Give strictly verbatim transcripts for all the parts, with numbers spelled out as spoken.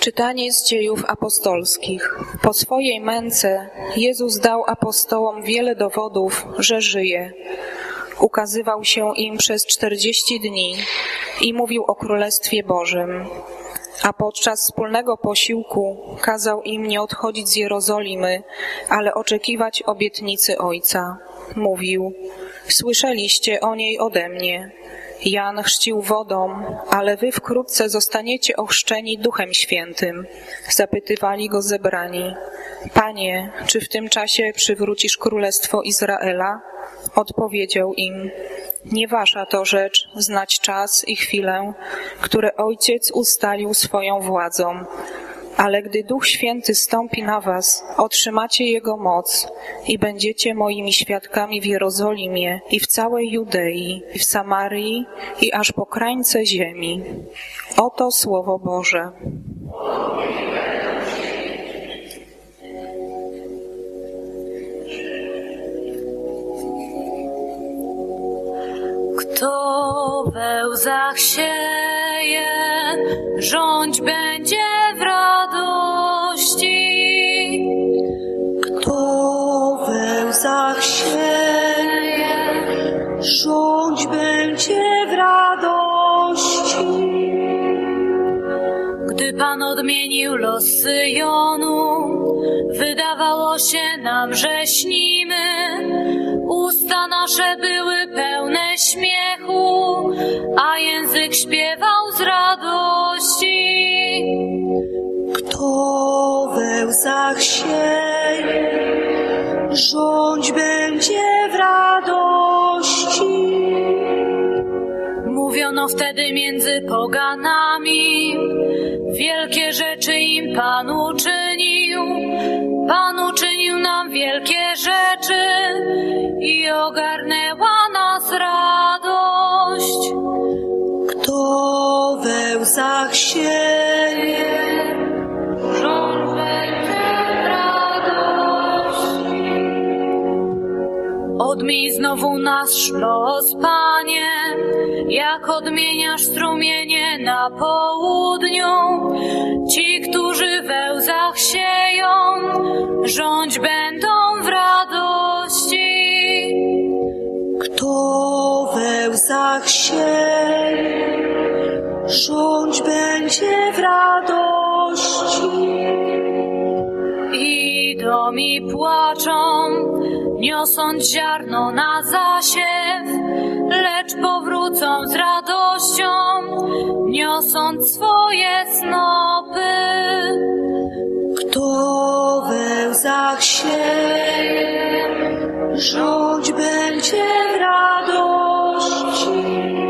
Czytanie z Dziejów Apostolskich. Po swojej męce Jezus dał apostołom wiele dowodów, że żyje. Ukazywał się im przez czterdzieści dni i mówił o Królestwie Bożym. A podczas wspólnego posiłku kazał im nie odchodzić z Jerozolimy, ale oczekiwać obietnicy Ojca. Mówił: słyszeliście o niej ode mnie. Jan chrzcił wodą, ale wy wkrótce zostaniecie ochrzczeni Duchem Świętym. Zapytywali go zebrani: Panie, czy w tym czasie przywrócisz królestwo Izraela? Odpowiedział im: nie wasza to rzecz znać czas i chwilę, które Ojciec ustalił swoją władzą. Ale gdy Duch Święty stąpi na was, otrzymacie Jego moc i będziecie moimi świadkami w Jerozolimie i w całej Judei, i w Samarii, i aż po krańce ziemi. Oto Słowo Boże. Kto we łzach sieje, rządź będzie w radości. Kto we łzach sieje, rządź będzie w radości. Gdy Pan odmienił los Syjonu, wydawało się nam, że śnimy. Usta nasze były pełne śmiechu, a język śpiewał z radości. Kto we łzach sieje, rządź będzie w radości. Mówiono wtedy między poganami, wielkie rzeczy im Pan uczynił. Pan uczynił nam wielkie rzeczy i ogarnęła nas radość. Kto we łzach sieje, rządź będzie w radości. Odmień znowu nasz los, Panie, jak odmieniasz strumienie na południu. Ci, którzy we łzach sieją, rządź będą w radości. kto we łzach sieje, rządź będzie w radości. Idą i płaczą, niosąc ziarno na zasiew, lecz powrócą z radością, niosąc swoje snopy. Kto we łzach sieje, rządź będzie w radości.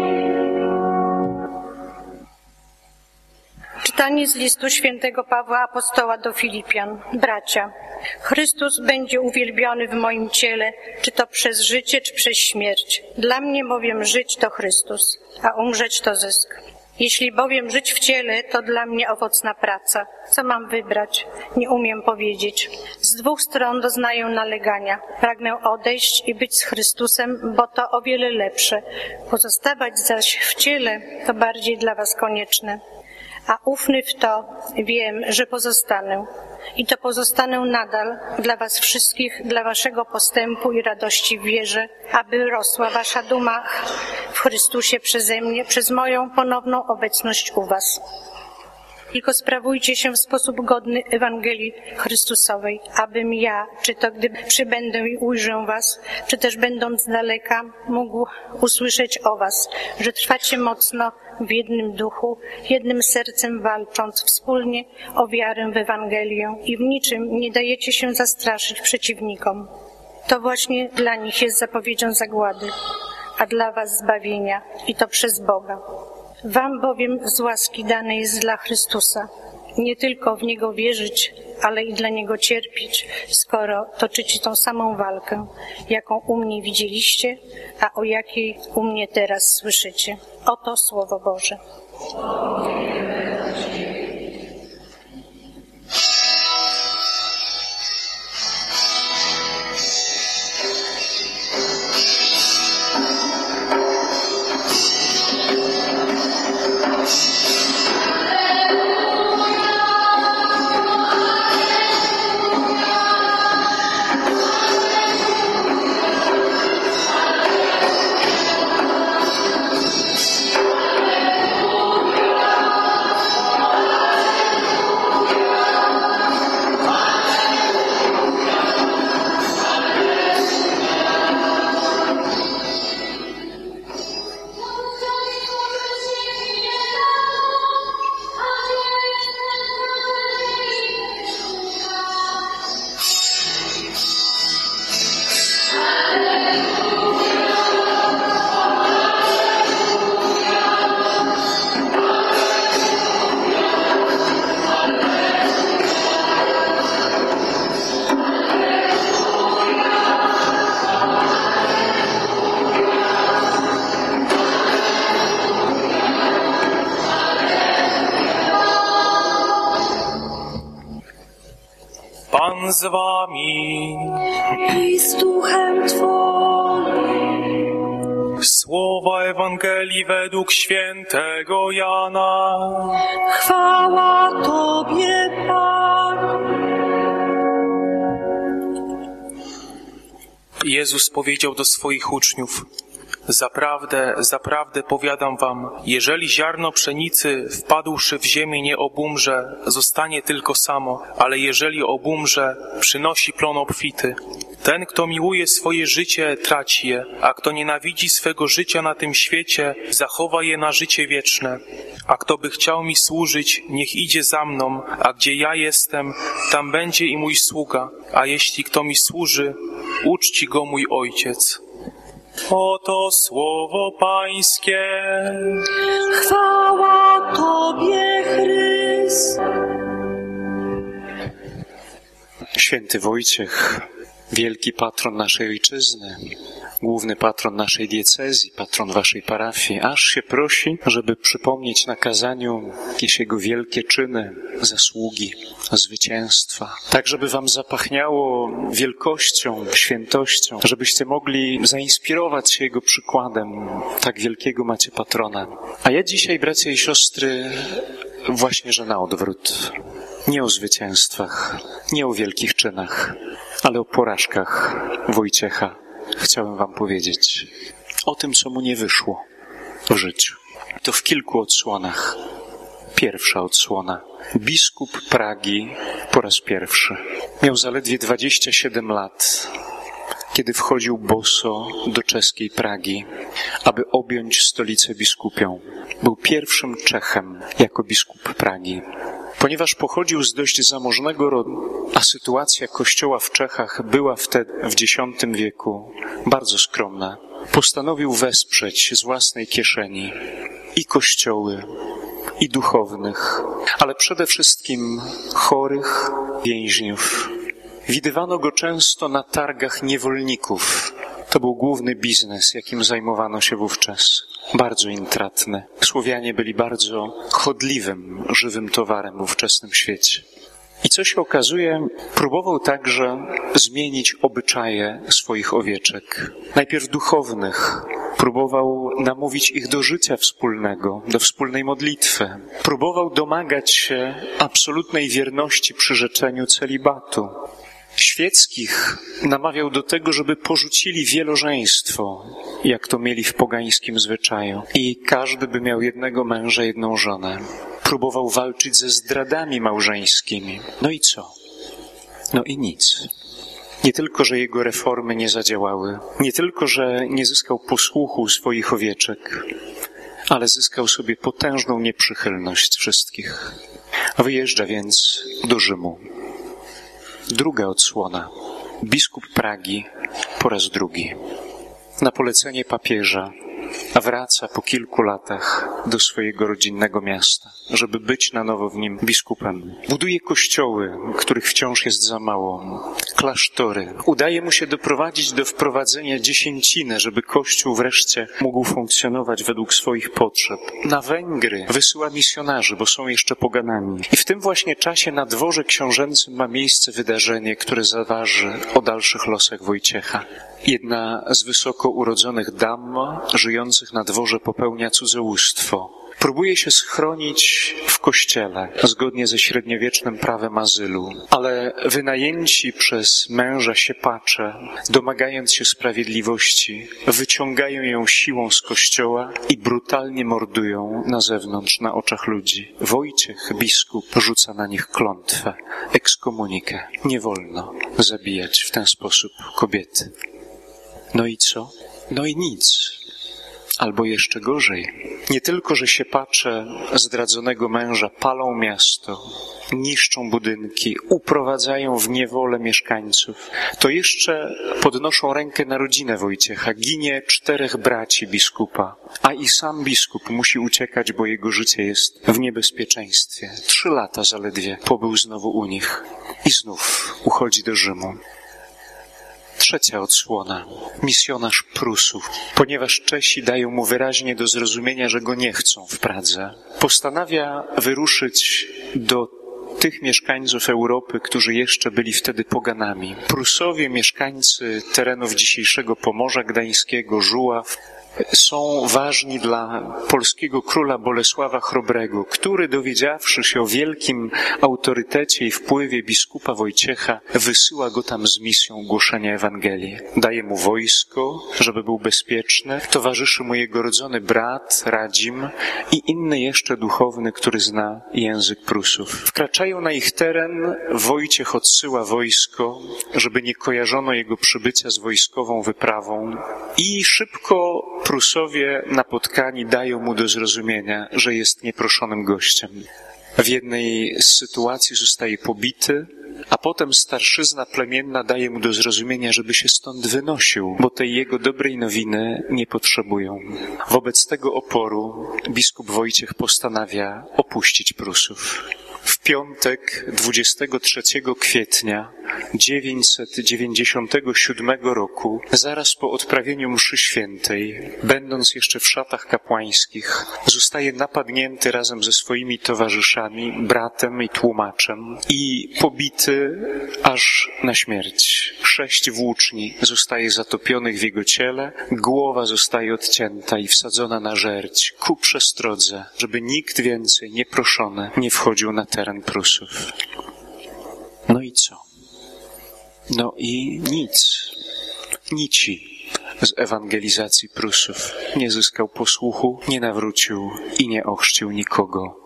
Czytanie z listu świętego Pawła Apostoła do Filipian. Bracia, Chrystus będzie uwielbiony w moim ciele, czy to przez życie, czy przez śmierć. Dla mnie bowiem żyć to Chrystus, a umrzeć to zysk. Jeśli bowiem żyć w ciele, to dla mnie owocna praca. Co mam wybrać? Nie umiem powiedzieć. Z dwóch stron doznaję nalegania. Pragnę odejść i być z Chrystusem, bo to o wiele lepsze. Pozostawać zaś w ciele to bardziej dla was konieczne. A ufny w to wiem, że pozostanę. I to pozostanę nadal dla was wszystkich, dla waszego postępu i radości w wierze, aby rosła wasza duma w Chrystusie przeze mnie, przez moją ponowną obecność u was. Tylko sprawujcie się w sposób godny Ewangelii Chrystusowej, abym ja, czy to gdy przybędę i ujrzę was, czy też będąc z daleka, mógł usłyszeć o was, że trwacie mocno w jednym duchu, jednym sercem walcząc wspólnie o wiarę w Ewangelię i w niczym nie dajecie się zastraszyć przeciwnikom. To właśnie dla nich jest zapowiedzią zagłady, a dla was zbawienia, i to przez Boga. Wam bowiem z łaski dane jest dla Chrystusa, nie tylko w Niego wierzyć, ale i dla Niego cierpieć, skoro toczycie tą samą walkę, jaką u mnie widzieliście, a o jakiej u mnie teraz słyszycie. Oto Słowo Boże. Alleluja. Pan z wami. I z duchem Twoim. Słowa Ewangelii według świętego Jana. Chwała Tobie, Panie. Jezus powiedział do swoich uczniów: Zaprawdę, zaprawdę powiadam wam, jeżeli ziarno pszenicy wpadłszy w ziemię nie obumrze, zostanie tylko samo, ale jeżeli obumrze, przynosi plon obfity. Ten, kto miłuje swoje życie, traci je, a kto nienawidzi swego życia na tym świecie, zachowa je na życie wieczne. A kto by chciał mi służyć, niech idzie za mną, a gdzie ja jestem, tam będzie i mój sługa, a jeśli kto mi służy, uczci go mój Ojciec. Oto słowo Pańskie. Chwała Tobie, Chryste. Święty Wojciech, wielki patron naszej ojczyzny, główny patron naszej diecezji, patron waszej parafii, aż się prosi, żeby przypomnieć na kazaniu jakieś jego wielkie czyny, zasługi, zwycięstwa. Tak, żeby wam zapachniało wielkością, świętością, żebyście mogli zainspirować się jego przykładem. Tak wielkiego macie patrona. A ja dzisiaj, bracia i siostry, właśnie, że na odwrót. Nie o zwycięstwach, nie o wielkich czynach, ale o porażkach Wojciecha chciałem wam powiedzieć. O tym, co mu nie wyszło w życiu. To w kilku odsłonach. Pierwsza odsłona. Biskup Pragi po raz pierwszy. Miał zaledwie dwadzieścia siedem lat, kiedy wchodził boso do czeskiej Pragi, aby objąć stolicę biskupią. Był pierwszym Czechem jako biskup Pragi. Ponieważ pochodził z dość zamożnego rodu, a sytuacja kościoła w Czechach była wtedy w dziesiątym wieku bardzo skromna, postanowił wesprzeć z własnej kieszeni i kościoły, i duchownych, ale przede wszystkim chorych więźniów. Widywano go często na targach niewolników. To był główny biznes, jakim zajmowano się wówczas. Bardzo intratny. Słowianie byli bardzo chodliwym, żywym towarem w ówczesnym świecie. I co się okazuje, próbował także zmienić obyczaje swoich owieczek. Najpierw duchownych. Próbował namówić ich do życia wspólnego, do wspólnej modlitwy. Próbował domagać się absolutnej wierności przyrzeczeniu celibatu. Świeckich namawiał do tego, żeby porzucili wielożeństwo, jak to mieli w pogańskim zwyczaju. I każdy by miał jednego męża, jedną żonę. Próbował walczyć ze zdradami małżeńskimi. No i co? No i nic. Nie tylko, że jego reformy nie zadziałały, nie tylko, że nie zyskał posłuchu swoich owieczek, ale zyskał sobie potężną nieprzychylność wszystkich. Wyjeżdża więc do Rzymu. Druga odsłona. Biskup Pragi po raz drugi. Na polecenie papieża wraca po kilku latach do swojego rodzinnego miasta, żeby być na nowo w nim biskupem. Buduje kościoły, których wciąż jest za mało, klasztory. Udaje mu się doprowadzić do wprowadzenia dziesięciny, żeby Kościół wreszcie mógł funkcjonować według swoich potrzeb. Na Węgry wysyła misjonarzy, bo są jeszcze poganami. I w tym właśnie czasie na dworze książęcym ma miejsce wydarzenie, które zaważy o dalszych losach Wojciecha. Jedna z wysoko urodzonych dam żyjących na dworze popełnia cudzołóstwo. Próbuje się schronić w kościele, zgodnie ze średniowiecznym prawem azylu, ale wynajęci przez męża siepacze, domagając się sprawiedliwości, wyciągają ją siłą z kościoła i brutalnie mordują na zewnątrz, na oczach ludzi. Wojciech, biskup, rzuca na nich klątwę, ekskomunikę. Nie wolno zabijać w ten sposób kobiety. No i co? No i nic. Albo jeszcze gorzej. Nie tylko, że siepacze zdradzonego męża palą miasto, niszczą budynki, uprowadzają w niewolę mieszkańców, to jeszcze podnoszą rękę na rodzinę Wojciecha. Ginie czterech braci biskupa, a i sam biskup musi uciekać, bo jego życie jest w niebezpieczeństwie. Trzy lata zaledwie pobył znowu u nich i znów uchodzi do Rzymu. Trzecia odsłona. Misjonarz Prusów. Ponieważ Czesi dają mu wyraźnie do zrozumienia, że go nie chcą w Pradze, postanawia wyruszyć do tych mieszkańców Europy, którzy jeszcze byli wtedy poganami. Prusowie, mieszkańcy terenów dzisiejszego Pomorza Gdańskiego, Żuław, są ważni dla polskiego króla Bolesława Chrobrego, który, dowiedziawszy się o wielkim autorytecie i wpływie biskupa Wojciecha, wysyła go tam z misją głoszenia Ewangelii. Daje mu wojsko, żeby był bezpieczny, towarzyszy mu jego rodzony brat, Radzim i inny jeszcze duchowny, który zna język Prusów. Wkraczają na ich teren, Wojciech odsyła wojsko, żeby nie kojarzono jego przybycia z wojskową wyprawą i szybko Prusowie napotkani dają mu do zrozumienia, że jest nieproszonym gościem. W jednej z sytuacji zostaje pobity, a potem starszyzna plemienna daje mu do zrozumienia, żeby się stąd wynosił, bo tej jego dobrej nowiny nie potrzebują. Wobec tego oporu biskup Wojciech postanawia opuścić Prusów. W piątek, dwudziestego trzeciego kwietnia dziewięćset dziewięćdziesiątego siódmego roku, zaraz po odprawieniu mszy świętej, będąc jeszcze w szatach kapłańskich, zostaje napadnięty razem ze swoimi towarzyszami, bratem i tłumaczem i pobity aż na śmierć. Sześć włóczni zostaje zatopionych w jego ciele, głowa zostaje odcięta i wsadzona na żerdź ku przestrodze, żeby nikt więcej nieproszony nie wchodził na teren Prusów. No i co? No i nic. Nici z ewangelizacji Prusów. Nie zyskał posłuchu, nie nawrócił i nie ochrzcił nikogo.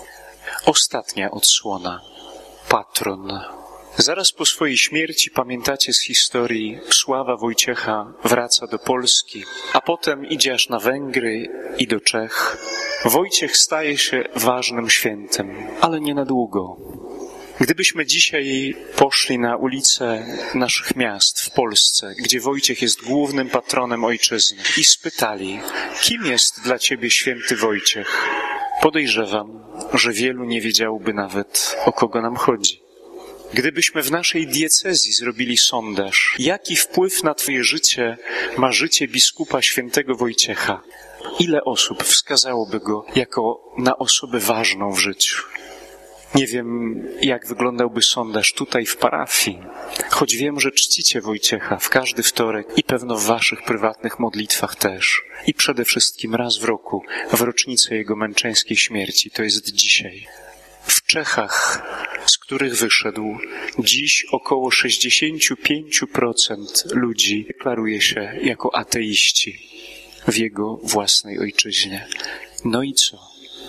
Ostatnia odsłona. Patron. Zaraz po swojej śmierci, pamiętacie z historii, Sława Wojciecha wraca do Polski, a potem idzie aż na Węgry i do Czech. Wojciech staje się ważnym świętem, ale nie na długo. Gdybyśmy dzisiaj poszli na ulice naszych miast w Polsce, gdzie Wojciech jest głównym patronem ojczyzny, i spytali, kim jest dla ciebie święty Wojciech, podejrzewam, że wielu nie wiedziałoby nawet, o kogo nam chodzi. Gdybyśmy w naszej diecezji zrobili sondaż, jaki wpływ na twoje życie ma życie biskupa świętego Wojciecha, ile osób wskazałoby go jako na osobę ważną w życiu? Nie wiem, jak wyglądałby sondaż tutaj w parafii, choć wiem, że czcicie Wojciecha w każdy wtorek i pewno w waszych prywatnych modlitwach też. I przede wszystkim raz w roku, w rocznicę jego męczeńskiej śmierci, to jest dzisiaj. W Czechach, z których wyszedł, dziś około sześćdziesiąt pięć procent ludzi deklaruje się jako ateiści w jego własnej ojczyźnie. No i co?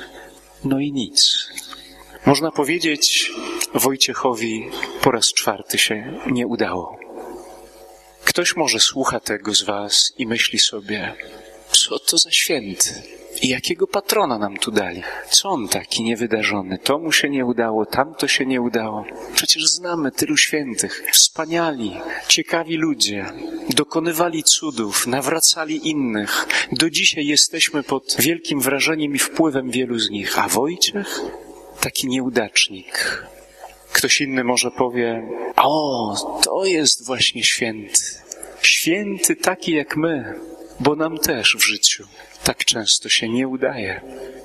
No i nic. Można powiedzieć, Wojciechowi po raz czwarty się nie udało. Ktoś może słucha tego z was i myśli sobie, co to za święty? I jakiego patrona nam tu dali? Co on taki niewydarzony? To mu się nie udało, tamto się nie udało. Przecież znamy tylu świętych, wspaniali, ciekawi ludzie, dokonywali cudów, nawracali innych. Do dzisiaj jesteśmy pod wielkim wrażeniem i wpływem wielu z nich. A Wojciech? Taki nieudacznik. Ktoś inny może powie, o, to jest właśnie święty. Święty taki jak my, bo nam też w życiu tak często się nie udaje.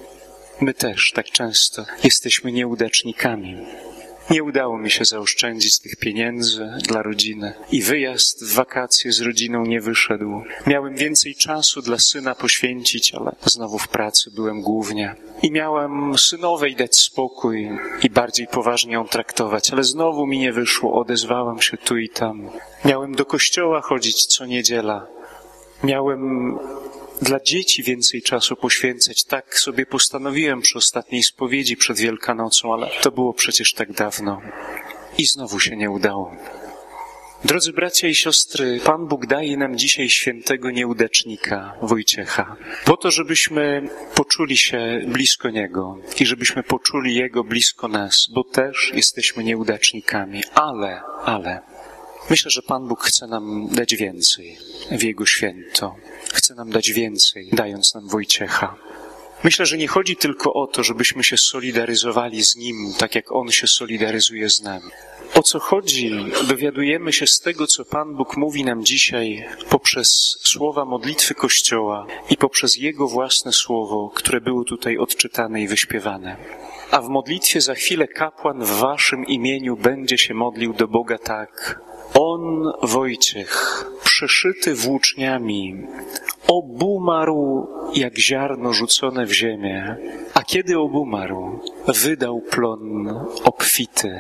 My też tak często jesteśmy nieudacznikami. Nie udało mi się zaoszczędzić tych pieniędzy dla rodziny i wyjazd w wakacje z rodziną nie wyszedł. Miałem więcej czasu dla syna poświęcić, ale znowu w pracy byłem głównie. I miałem synowej dać spokój i bardziej poważnie ją traktować, ale znowu mi nie wyszło, odezwałem się tu i tam. Miałem do kościoła chodzić co niedziela. Miałem dla dzieci więcej czasu poświęcać. Tak sobie postanowiłem przy ostatniej spowiedzi przed Wielkanocą, ale to było przecież tak dawno. I znowu się nie udało. Drodzy bracia i siostry, Pan Bóg daje nam dzisiaj świętego nieudacznika, Wojciecha, po to, żebyśmy poczuli się blisko Niego i żebyśmy poczuli Jego blisko nas, bo też jesteśmy nieudacznikami. Ale, ale, myślę, że Pan Bóg chce nam dać więcej w Jego święto. Chce nam dać więcej, dając nam Wojciecha. Myślę, że nie chodzi tylko o to, żebyśmy się solidaryzowali z Nim, tak jak On się solidaryzuje z nami. O co chodzi, dowiadujemy się z tego, co Pan Bóg mówi nam dzisiaj poprzez słowa modlitwy Kościoła i poprzez Jego własne słowo, które było tutaj odczytane i wyśpiewane. A w modlitwie za chwilę kapłan w waszym imieniu będzie się modlił do Boga tak. On, Wojciech, przeszyty włóczniami, obumarł jak ziarno rzucone w ziemię, a kiedy obumarł, wydał plon obfity.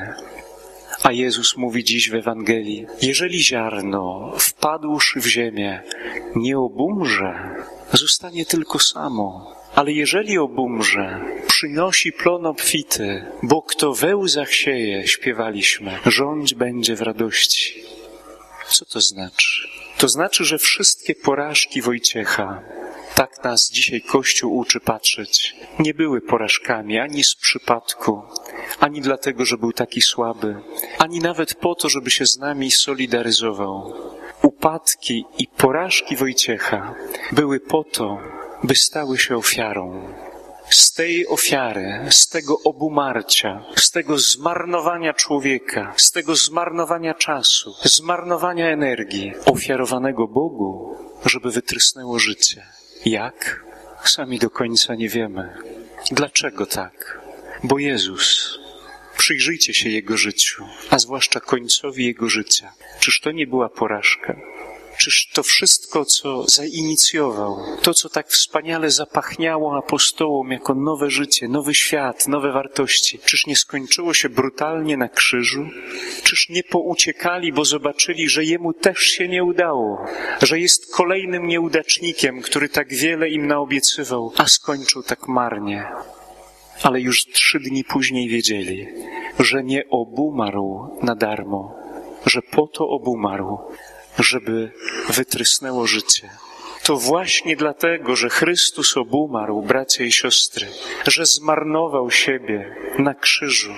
A Jezus mówi dziś w Ewangelii, jeżeli ziarno wpadłszy w ziemię nie obumrze, zostanie tylko samo. Ale jeżeli obumrze, przynosi plon obfity, bo kto we łzach sieje, śpiewaliśmy, rządź będzie w radości. Co to znaczy? To znaczy, że wszystkie porażki Wojciecha, tak nas dzisiaj Kościół uczy patrzeć, nie były porażkami ani z przypadku, ani dlatego, że był taki słaby, ani nawet po to, żeby się z nami solidaryzował. Upadki i porażki Wojciecha były po to, by stały się ofiarą. Z tej ofiary, z tego obumarcia, z tego zmarnowania człowieka, z tego zmarnowania czasu, zmarnowania energii, ofiarowanego Bogu, żeby wytrysnęło życie. Jak? Sami do końca nie wiemy. Dlaczego tak? Bo Jezus, przyjrzyjcie się Jego życiu, a zwłaszcza końcowi Jego życia. Czyż to nie była porażka? Czyż to wszystko, co zainicjował, to, co tak wspaniale zapachniało apostołom jako nowe życie, nowy świat, nowe wartości, czyż nie skończyło się brutalnie na krzyżu? Czyż nie pouciekali, bo zobaczyli, że Jemu też się nie udało, że jest kolejnym nieudacznikiem, który tak wiele im naobiecywał, a skończył tak marnie? Ale już trzy dni później wiedzieli, że nie obumarł na darmo, że po to obumarł, żeby wytrysnęło życie. To właśnie dlatego, że Chrystus obumarł, bracia i siostry, że zmarnował siebie na krzyżu.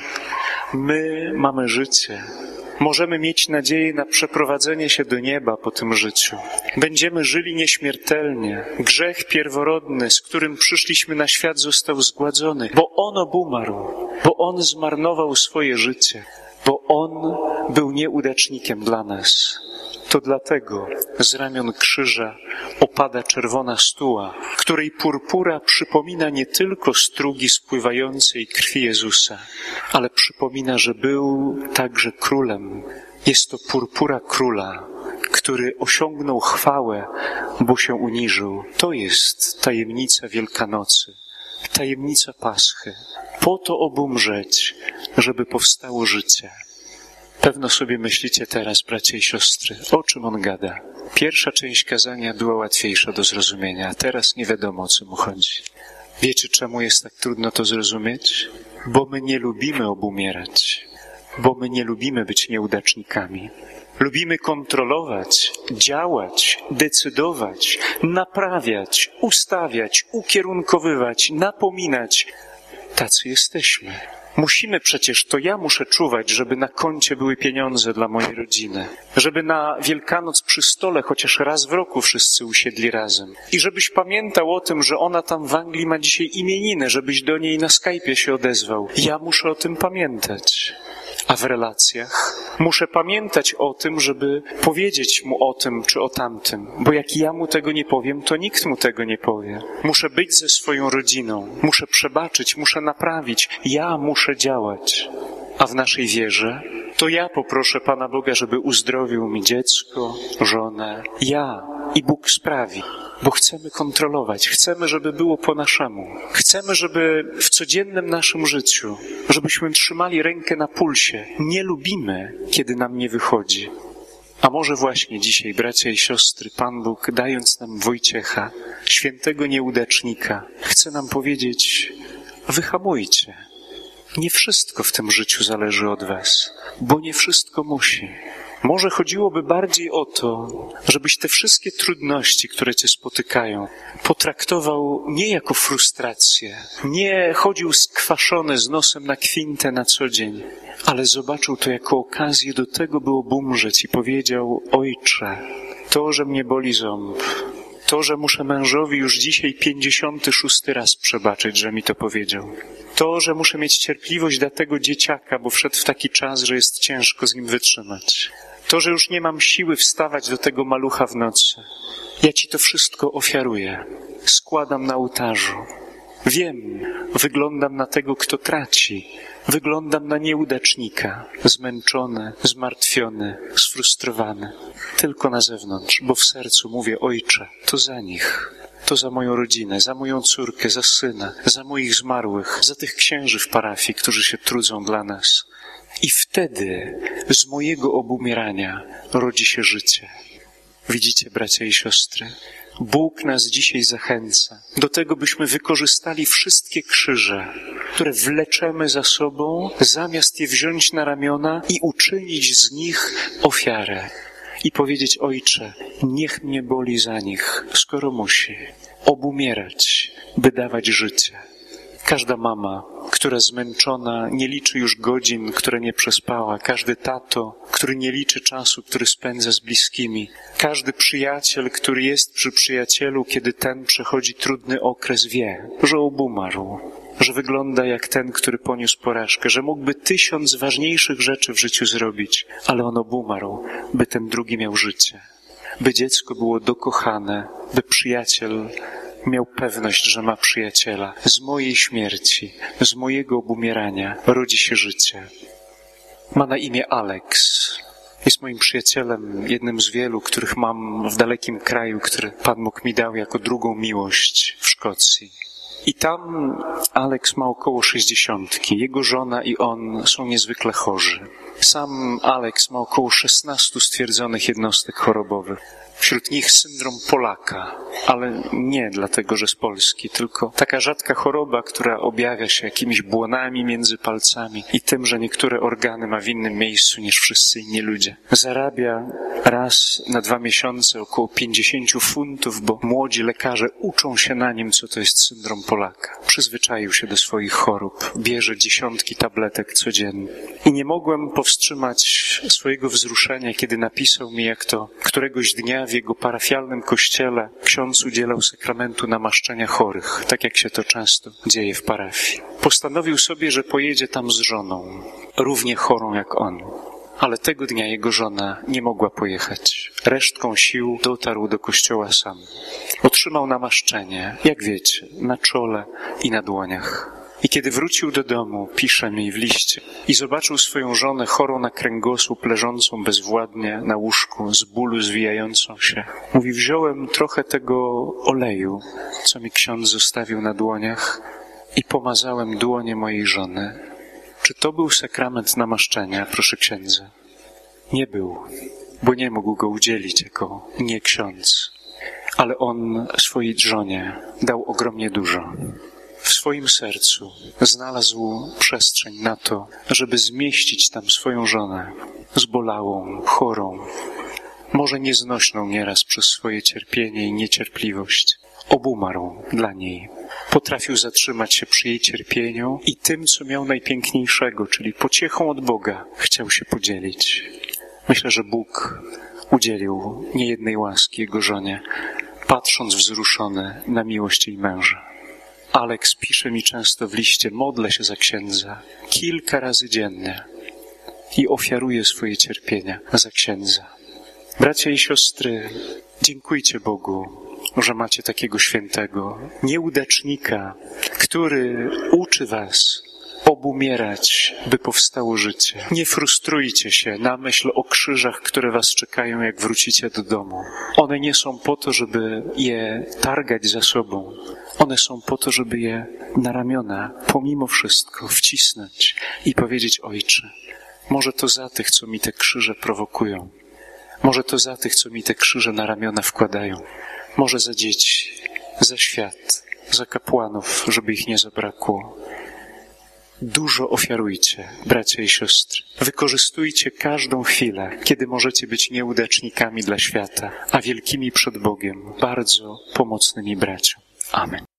My mamy życie. Możemy mieć nadzieję na przeprowadzenie się do nieba po tym życiu. Będziemy żyli nieśmiertelnie. Grzech pierworodny, z którym przyszliśmy na świat, został zgładzony, bo On obumarł, bo On zmarnował swoje życie, bo On był nieudacznikiem dla nas. To dlatego z ramion krzyża opada czerwona stuła, której purpura przypomina nie tylko strugi spływającej krwi Jezusa, ale przypomina, że był także królem. Jest to purpura króla, który osiągnął chwałę, bo się uniżył. To jest tajemnica Wielkanocy, tajemnica Paschy. Po to obumrzeć, żeby powstało życie. Pewno sobie myślicie teraz, bracia i siostry, o czym on gada. Pierwsza część kazania była łatwiejsza do zrozumienia, a teraz nie wiadomo, o co mu chodzi. Wiecie, czemu jest tak trudno to zrozumieć? Bo my nie lubimy obumierać, bo my nie lubimy być nieudacznikami. Lubimy kontrolować, działać, decydować, naprawiać, ustawiać, ukierunkowywać, napominać. Tacy jesteśmy. Musimy przecież, to ja muszę czuwać, żeby na koncie były pieniądze dla mojej rodziny. Żeby na Wielkanoc przy stole chociaż raz w roku wszyscy usiedli razem. I żebyś pamiętał o tym, że ona tam w Anglii ma dzisiaj imieniny, żebyś do niej na Skype'ie się odezwał. Ja muszę o tym pamiętać. A w relacjach muszę pamiętać o tym, żeby powiedzieć mu o tym czy o tamtym. Bo jak ja mu tego nie powiem, to nikt mu tego nie powie. Muszę być ze swoją rodziną. Muszę przebaczyć, muszę naprawić. Ja muszę działać. A w naszej wierze to ja poproszę Pana Boga, żeby uzdrowił mi dziecko, żonę. Ja i Bóg sprawi. Bo chcemy kontrolować, chcemy, żeby było po naszemu. Chcemy, żeby w codziennym naszym życiu, żebyśmy trzymali rękę na pulsie. Nie lubimy, kiedy nam nie wychodzi. A może właśnie dzisiaj, bracia i siostry, Pan Bóg, dając nam Wojciecha, świętego nieudacznika, chce nam powiedzieć, wyhamujcie. Nie wszystko w tym życiu zależy od was, bo nie wszystko musi. Może chodziłoby bardziej o to, żebyś te wszystkie trudności, które cię spotykają, potraktował nie jako frustrację, nie chodził skwaszony z nosem na kwintę na co dzień, ale zobaczył to jako okazję do tego, by obumrzeć i powiedział, Ojcze, to, że mnie boli ząb, To, że muszę mężowi już dzisiaj pięćdziesiąty szósty raz przebaczyć, że mi to powiedział. To, że muszę mieć cierpliwość dla tego dzieciaka, bo wszedł w taki czas, że jest ciężko z nim wytrzymać. To, że już nie mam siły wstawać do tego malucha w nocy. Ja Ci to wszystko ofiaruję. Składam na ołtarzu. Wiem, wyglądam na tego, kto traci. Wyglądam na nieudacznika, zmęczony, zmartwiony, sfrustrowany. Tylko na zewnątrz, bo w sercu mówię: Ojcze, to za nich. To za moją rodzinę, za moją córkę, za syna, za moich zmarłych, za tych księży w parafii, którzy się trudzą dla nas. I wtedy z mojego obumierania rodzi się życie. Widzicie, bracia i siostry? Bóg nas dzisiaj zachęca do tego, byśmy wykorzystali wszystkie krzyże, które wleczemy za sobą, zamiast je wziąć na ramiona i uczynić z nich ofiarę. I powiedzieć: Ojcze, niech mnie boli za nich, skoro musi obumierać, by dawać życie. Każda mama, która zmęczona nie liczy już godzin, które nie przespała. Każdy tato, który nie liczy czasu, który spędza z bliskimi. Każdy przyjaciel, który jest przy przyjacielu, kiedy ten przechodzi trudny okres, wie, że obumarł, że wygląda jak ten, który poniósł porażkę, że mógłby tysiąc ważniejszych rzeczy w życiu zrobić, ale on obumarł, by ten drugi miał życie. By dziecko było dokochane, by przyjaciel miał pewność, że ma przyjaciela. Z mojej śmierci, z mojego obumierania rodzi się życie. Ma na imię Alex. Jest moim przyjacielem, jednym z wielu, których mam w dalekim kraju, który Pan Bóg mi dał jako drugą miłość w Szkocji. I tam Alex ma około sześćdziesiątki. Jego żona i on są niezwykle chorzy. Sam Alex ma około szesnastu stwierdzonych jednostek chorobowych. Wśród nich syndrom Polaka, ale nie dlatego, że z Polski, tylko taka rzadka choroba, która objawia się jakimiś błonami między palcami i tym, że niektóre organy ma w innym miejscu niż wszyscy inni ludzie. Zarabia raz na dwa miesiące około pięćdziesiąt funtów, bo młodzi lekarze uczą się na nim, co to jest syndrom Polaka. Przyzwyczaił się do swoich chorób, bierze dziesiątki tabletek codziennie. I nie mogłem powstrzymać swojego wzruszenia, kiedy napisał mi, jak to któregoś dnia w jego parafialnym kościele ksiądz udzielał sakramentu namaszczenia chorych, tak jak się to często dzieje w parafii. Postanowił sobie, że pojedzie tam z żoną, równie chorą jak on. Ale tego dnia jego żona nie mogła pojechać. Resztką sił dotarł do kościoła sam. Otrzymał namaszczenie, jak wiecie, na czole i na dłoniach. I kiedy wrócił do domu, pisze mi w liście, i zobaczył swoją żonę chorą na kręgosłup, leżącą bezwładnie na łóżku, z bólu zwijającą się. Mówi: wziąłem trochę tego oleju, co mi ksiądz zostawił na dłoniach, i pomazałem dłonie mojej żony. Czy to był sakrament namaszczenia, proszę księdza? Nie był, bo nie mógł go udzielić jako nie ksiądz. Ale on swojej żonie dał ogromnie dużo. W swoim sercu znalazł przestrzeń na to, żeby zmieścić tam swoją żonę, zbolałą, chorą, może nieznośną nieraz przez swoje cierpienie i niecierpliwość. Obumarł dla niej. Potrafił zatrzymać się przy jej cierpieniu i tym, co miał najpiękniejszego, czyli pociechą od Boga, chciał się podzielić. Myślę, że Bóg udzielił niejednej łaski jego żonie, patrząc wzruszony na miłość jej męża. Alex pisze mi często w liście: modlę się za księdza kilka razy dziennie i ofiaruję swoje cierpienia za księdza. Bracia i siostry, dziękujcie Bogu, że macie takiego świętego, nieudacznika, który uczy was obumierać, by powstało życie. Nie frustrujcie się na myśl o krzyżach, które was czekają, jak wrócicie do domu. One nie są po to, żeby je targać za sobą. One są po to, żeby je na ramiona, pomimo wszystko, wcisnąć i powiedzieć: Ojcze, może to za tych, co mi te krzyże prowokują. Może to za tych, co mi te krzyże na ramiona wkładają. Może za dzieci, za świat, za kapłanów, żeby ich nie zabrakło. Dużo ofiarujcie, bracia i siostry. Wykorzystujcie każdą chwilę, kiedy możecie być nieudacznikami dla świata, a wielkimi przed Bogiem, bardzo pomocnymi braciom. Amen.